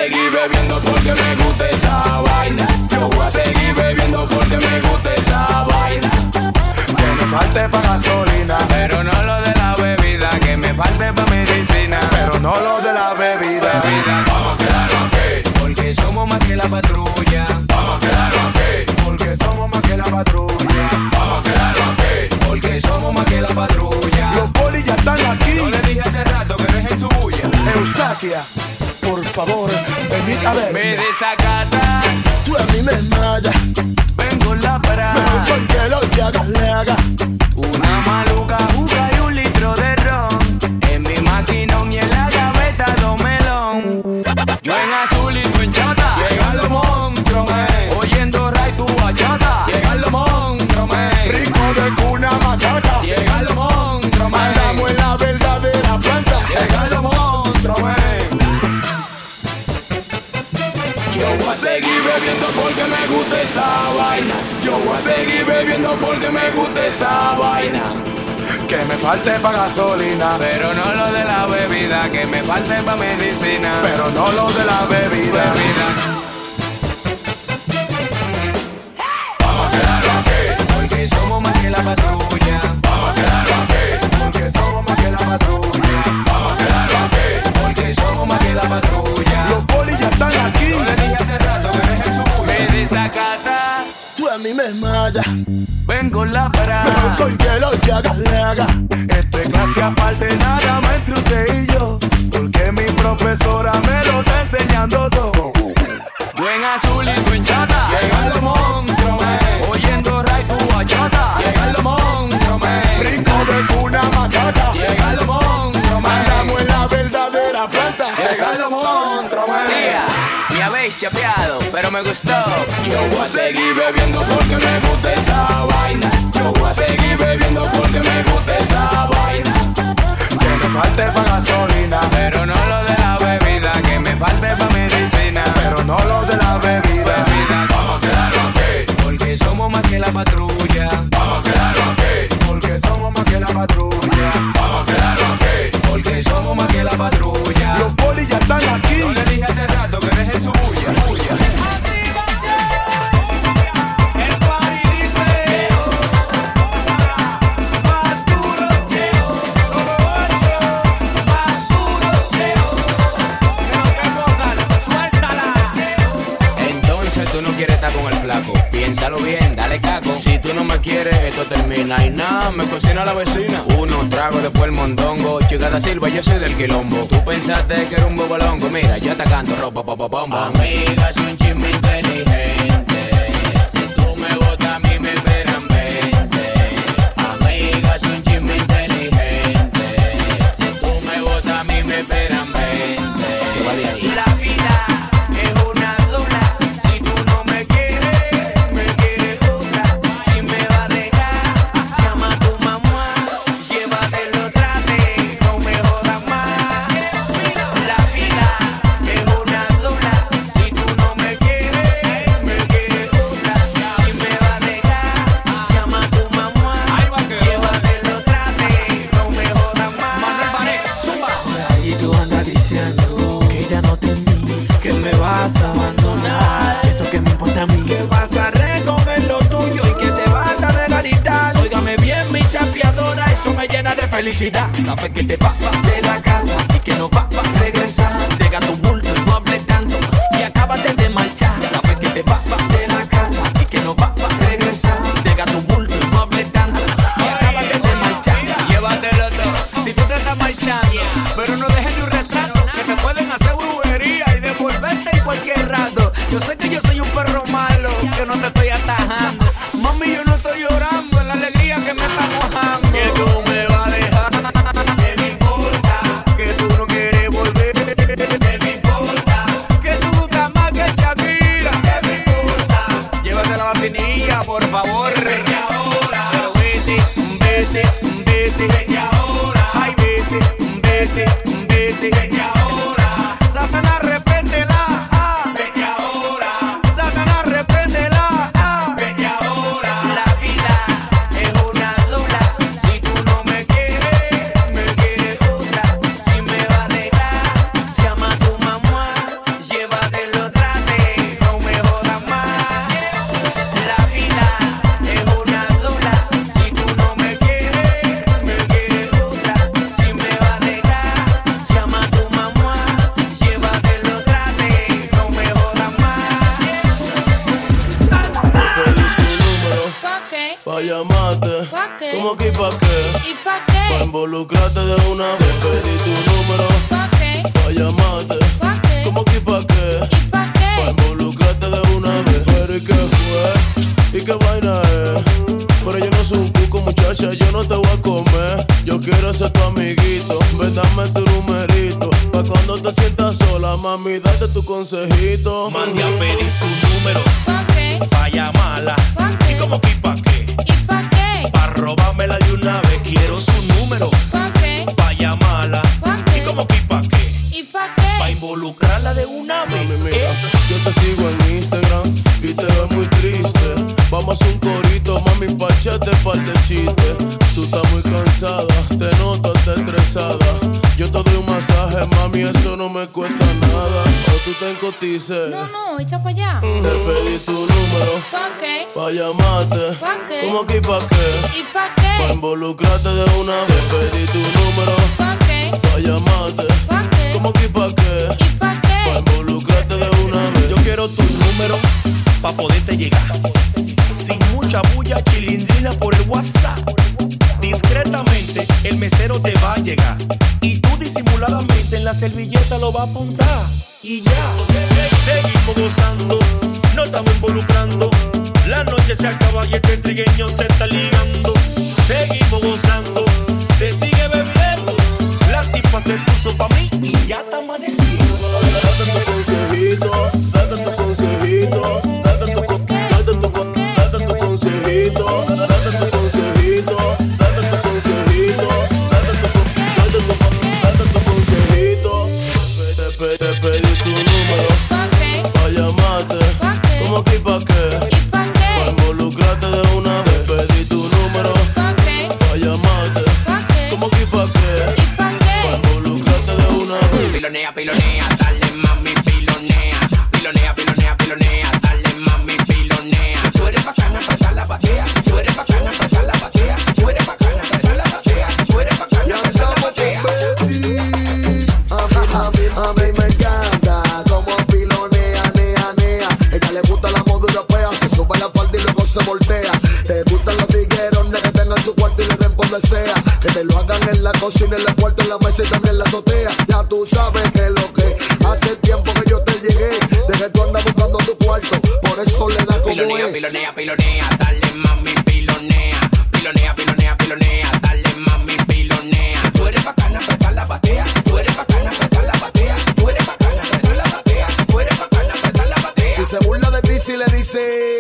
seguir bebiendo porque me gusta esa vaina. Yo voy a seguir bebiendo porque me gusta esa vaina. Que me falte pa' gasolina, pero no lo de la bebida. Que me falte pa' medicina, pero no lo de la bebida. Vamos a quedarnos aquí, porque somos más que la patrulla. Vamos a quedarnos aquí, porque somos más que la patrulla. Vamos a quedarnos aquí, porque somos más que la patrulla. Los polis ya están aquí. Yo le dije hace rato que dejen su bulla. Eustaquia, por favor, venid a ver. Me desacata, tú a mí me mata. ven con la parada. Mejor porque lo que hagas le haga. Una maluca, juca y 1 litro de ron. En mi maquinón y en la gaveta 2 melón. Yo en azul y tú en chata. Llegan los monstruos, oyendo ray tu bachata. Llegan los monstruos, Ritmo de cuna machata. Llegan los monstruos, andamos en la verdadera planta. Llegan los monstruos, Yo voy a seguir bebiendo porque me gusta esa vaina. Yo voy a seguir bebiendo porque me gusta esa vaina. Que me falte pa' gasolina, pero no lo de la bebida. Que me falte pa' medicina, pero no lo de la bebida. Vamos a quedarnos aquí, porque somos más que la patrulla. Vamos a quedarnos aquí, porque somos más que la patrulla. Vamos a quedarnos aquí, porque somos más que la patrulla. Los polis ya están aquí. Yo le dije hace rato que dejen su bulla. Me desacata, tú a mí me mata. ven con la parada. Mejor porque lo que hagas le haga. Esto es clase aparte, nada más entre usted y yo. Porque mi profesora me lo está enseñando todo. Yo en azul y tú en chata. Llegan los monstruos, oyendo ray tu bachata. Llegan los monstruos, Ritmo de cuna machata. Llegan los monstruos, andamos en la verdadera planta. Llegan los monstruos, me habéis chapeado, pero me gustó. Yo voy a seguir bebiendo porque me gusta esa vaina. Yo voy a seguir bebiendo porque me gusta esa vaina. Que me falte pa' gasolina, pero no lo de la bebida. Que me falte pa' medicina, pero no lo de la bebida. Vamos a quedarnos aquí, porque somos más que la patrulla. Vamos a quedarnos aquí, porque somos más que la patrulla. Vamos a quedarnos aquí, porque somos más que la patrulla. Los polis ya están aquí. Yo le dije hace rato que dejen su bulla. Tú no quieres estar con el flaco, piénsalo bien, dale caco. Si tú no me quieres, esto termina y nada, me cocina la vecina. Uno trago, después el mondongo, chica da Silva, yo soy del quilombo. Tú pensaste que era un bobolongo, mira, yo te canto ropa, amiga, soy un chisme inteligente. Si tú me botas, a mí me esperan 20. Amiga, soy un chisme inteligente. Si tú me botas, a mí me esperan 20. ¿Qué va de ahí? La vida es una sola. Si tú no me quieres, me quieres otra. Si me va a dejar, llama a tu mamá. Llévatelo trate, no me jodas más. La vida es una sola. Si tú no me quieres, me quieres otra. Si me va a dejar, llama a tu mamá. Llévatelo trate, no me jodas más. Y tú andas diciendo que ya no te vi, que me vas a abandonar. Eso que me importa a mí, que vas a recoger lo tuyo y que te vas a desgaritar. Óigame bien, mi chapeadora, eso me llena de felicidad. Sabes que te vas de la casa y que no vas a regresar. Deja tu bulto y no hables tanto y acábate de marchar. Sabes que te vas de la casa y que no vas a regresar. Deja tu bulto y no hables tanto y acábate de marchar. Llévatelo todo, si tú te estás marchando, pero no dejes ni un retrato, que te pueden hacer brujería y devolverte en cualquier rato. Yo sé que yo soy un perro malo, que no te estoy atajando. Mami, yo no estoy llorando, es la alegría que me está mojando. Que tú me vas a dejar, que me importa. Que tú no quieres volver, que me importa. Que tú gustas más que Shakira, que me importa. Llévate la vacinilla, por favor. Vete ahora, pero vete ahora. Ay, vete ahora. Satanás, arrepéntela. Vete ahora. Satanás, arrepéntela. Vete ahora. La vida es una sola. Si tú no me quieres, me quieres otra. Si me va a dejar, llama a tu mamá. Lleva Pa' involucrarte de una vez. Pedí tu número. ¿Pa' qué? Pa' llamarte. ¿Pa' qué? ¿Cómo que pa' qué? ¿Y pa' qué? Pa' involucrarte de una vez. Pero ¿y qué fue? ¿Y qué vaina es? Pero yo no soy un cuco, muchacha, yo no te voy a comer. Yo quiero ser tu amiguito, ven, dame tu numerito. Pa' cuando te sientas sola, mami, date tu consejito. Mande a pedir su número. ¿Pa' qué? Pa' llamarla. ¿Pa' qué? ¿Y cómo que pa' qué? ¿Y pa' qué? Pa' robármela de una vez. Quiero su número. ¿Pa' qué? Pa' llamarla. ¿Pa' qué? ¿Y cómo que pa' qué? ¿Y pa' qué? Pa' involucrarla de una vez. Mami, mira, yo te sigo en Instagram y te veo muy triste. Vamos a hacer un corito, mami, pa' echarte par de chistes. Tú estás muy cansada, te noto, estás estresada. Yo te doy un masaje, mami, eso no me cuesta nada. O tú te encotices. No, echa pa' allá. Te pedí tu número ¿Pa' qué? pa' llamarte. ¿Pa' qué? ¿Cómo que pa' qué? ¿Y pa' Pa' qué? involucrarte de una vez. Pedí tu número ¿Pa' qué? pa' llamarte. ¿Pa' qué? ¿Cómo que pa' qué? ¿Y pa' Pa' qué? involucrarte de una vez. Yo quiero tu número pa' poderte llegar. Sin mucha bulla, chilindrina por el WhatsApp. Discretamente el mesero te va a llegar y tú disimuladamente en la servilleta lo va a apuntar. Y ya, seguimos gozando, no estamos involucrando. La noche se acaba y este trigueño se está ligando. Seguimos gozando, se sigue bebiendo. La tipa se puso pa' mí y ya está amanecido. Date tu consejito, date tu consejito, date tu consejito, date tu consejito, date tu consejito, date tu consejito. Te pedí tu número ¿Pa' qué? pa' llamarte. ¿Pa' qué? ¿Cómo que pa' qué? ¿Y pa' Pa' qué? involucrarte de una vez. Pedí tu número ¿Pa' qué? pa' llamarte. ¿Pa' qué? ¿Cómo que pa' qué? ¿Y pa' Pa' qué? involucrarte de una vez. Pilonea, pilonea, dale mami, pilonea. Pilonea, pilonea, pilonea, dale mami, pilonea. Tú eres bacana, presta la batea. Tú eres bacana, presta la batea. Tú eres bacana, presta la batea. Tú eres bacana, presta la batea. A mí me encanta como pilonea, nea, nea. Ella le gusta la moda europea, se sube la falda y luego se voltea. Te gustan los tigueros, que tengan su cuarto y le den por desea. Que te lo hagan en la cocina, en la puerta, en la mesa y también en la azotea. Ya tú sabes que lo que hace tiempo que yo te llegué, de que tú andas buscando tu cuarto, por eso le da como Pilonea, es. pilonea, pilonea, dale mami, pilonea. Pilonea, pilonea, pilonea, dale mami, pilonea. Tú eres bacana, presta la batea. Tú eres bacana, presta la batea. Tú eres bacana, presta la batea. Tú eres bacana, presta la batea. Y se burla de ti si le dice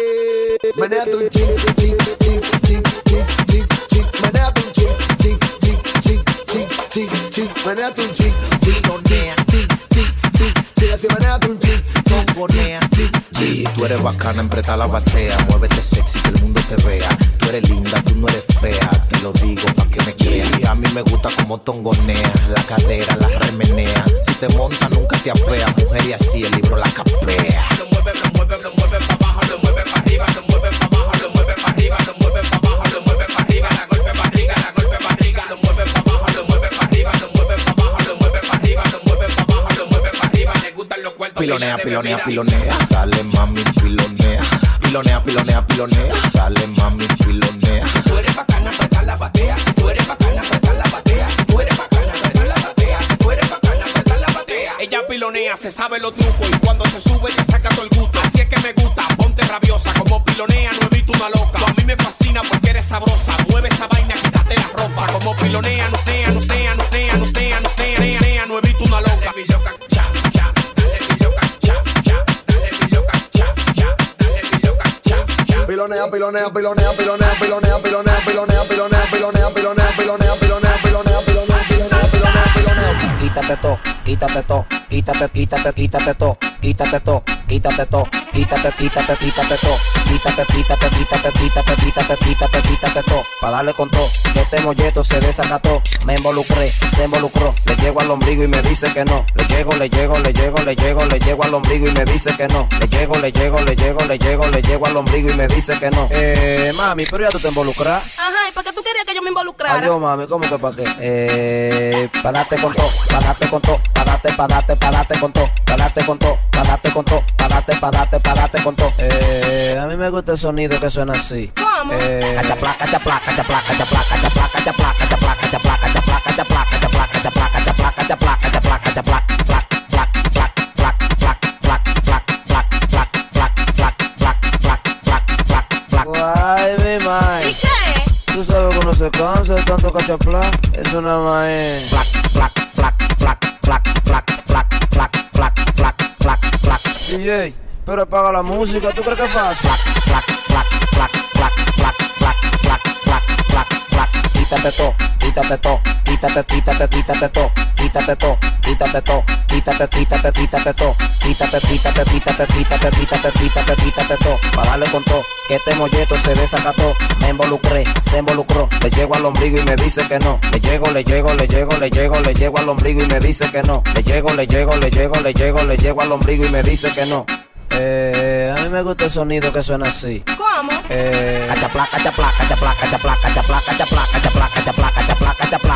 menea tu chin, chin, chin, chin, chin, chin, chin. Menea tu chin, chin, chin, chin, chin, chin, chin. Menea tu chin, chin, chin, chin, chin, chin, chin. Así menea tu chin, chin, chin, chin. Sí, tú eres bacana, empreta la batea. Muévete sexy, que el mundo te vea. Tú eres linda, tú no eres fea. Te lo digo pa' que me creas. Y a mí me gusta como tongonea. La cadera, la remenea. Si te monta, nunca te apea. Mujer y así el libro la capea. Lo mueve pa' abajo, lo mueve pa' arriba, lo mueve pa' abajo, lo mueve pa' arriba, lo mueve pa' abajo, lo mueve pa' arriba, la golpe pa' arriba, la golpe pa' arriba, lo mueve pa' abajo, lo mueve pa' arriba, lo mueve pa' abajo, lo mueve pa' arriba, lo mueve pa' abajo, lo mueve pa' arriba, le gustan los cuerpos. Pilonea, pilonea, pilonea. Dale mami, pilonea. Pilonea, pilonea, pilonea. Dale mami, pilonea. Tú eres bacana, presta la batea. Tú eres bacana, presta la batea. Tú eres bacana, presta la batea. Tú eres bacana, presta la batea. Ella pilonea, se sabe los trucos y cuando se sube le saca todo el gusto. Así es que me gusta, ponte rabiosa. Como pilonea no he visto una loca. Tú a mí me fascina porque eres sabrosa. Mueve esa vaina, quítate la ropa. Como pilonea, no tea, no tea, no tea, no tea, no tea, no tea, no he visto una loca. Dale mi loca, cha, cha. Dale mi loca, cha, cha. Dale mi loca, cha, cha. Dale mi loca, cha, cha. Pilonea, pilonea, pilonea, pilonea, pilonea, pilonea, pilonea, pilonea, pilonea, pilonea, pilonea, pilonea, pilonea, pilonea, pilonea, pilonea, pilonea. Quítate to, quítate to, quítate, quítate, quítate to, quítate to, quítate to, quítate, quítate, quítate to, quítate, quítate, quítate, quítate, quítate, quítate, quítate to, pa' darle con to, que este molleto se desacató, me involucré, se involucró, le llego al ombligo y me dice que no, le llego al ombligo y me dice que no, le llego al ombligo y me dice que no, mami, pero ya tú te involucras. Ajá, ¿y para qué tú querías que yo me involucrara? Adiós, mami, ¿cómo que para qué? Pa' darte con todo, pa' darte con todo, pa' darte con todo, pa' darte con todo, pa' darte con todo, a mí me gusta el sonido que suena así. ¿Cómo? Cachaplaca, cachaplaca, cachaplaca, cachaplaca, cachaplaca, cachaplaca, cachaplaca, chapla, eso nada más es DJ, pero apaga la música, ¿tú crees que es fácil? Quítate todo, quítate todo, quítate todo, quítate todo, quítate todo, quítate todo, quítate todo, para darle con todo, que este molleto se desacató, me involucré, se involucró, le llego al ombligo y me dice que no, le llego al ombligo y me dice que no, le llego al ombligo y me dice que no. A mí me gusta el sonido que suena así. ¿Cómo? Cachaplaca, cachaplaca, cachaplaca, cachaplaca, cachaplaca, cachaplaca, cachaplaca, cachaplaca, cachaplaca.